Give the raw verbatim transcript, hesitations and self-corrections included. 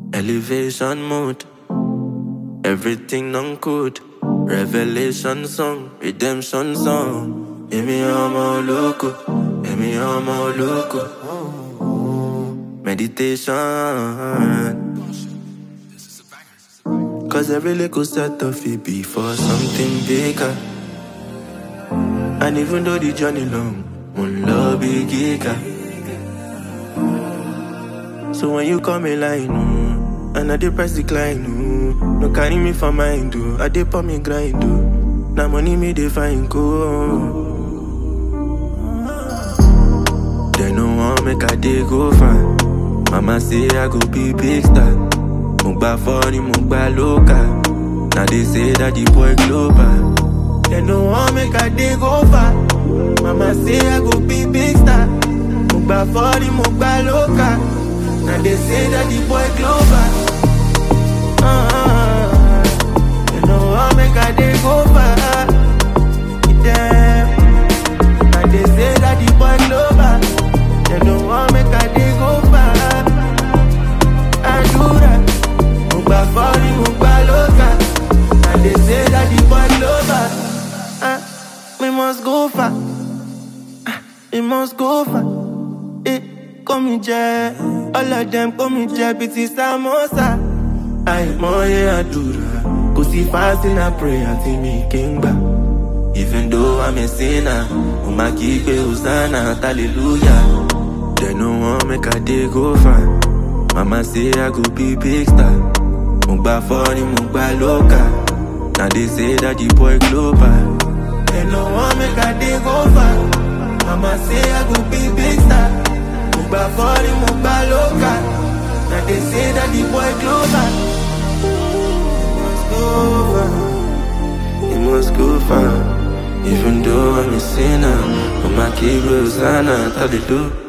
Elevation mode, everything non-code. Revelation song, redemption song. Emi omo loco, emi omo loco. Meditation. Cause every little set of it be for something bigger. And even though the journey long, one love be giga. So when you call me line, mm, and I dey press decline, mm, no carry me for mind, do I dey pour me grind, do now money me dey find go. They no want make I dey go far. Mama say I go be big star. Mugba funny, mugba local. Now they say that the boy global. They no want make I dey go far. Mama say I go be big star. Mugba funny, mugba local. Now they say that the boy global. Uh, they no want make I dey go far. Damn. Now they say that the boy global. They no want make I dey go far. I do that. Mugba funny, mugba local. Now they say that the boy global. Uh, we must go far. Uh, we must go far. Eh, come here, all of them come here, biti samosa. I moye adura, go see fasting and pray until me king back. Even though I'm a sinner, Uma keep it Hosanna, hallelujah. They no want make a day go far. Mama say I go be big star. Mugba funny, mugba local. Now they say that the boy global. They no want make a day go far. Mama say I go be big star. Mugba funny, mugba local. Now they say that the boy global. He must go far. Even though I'm a sinner, I'ma keep Rosanna, how they do.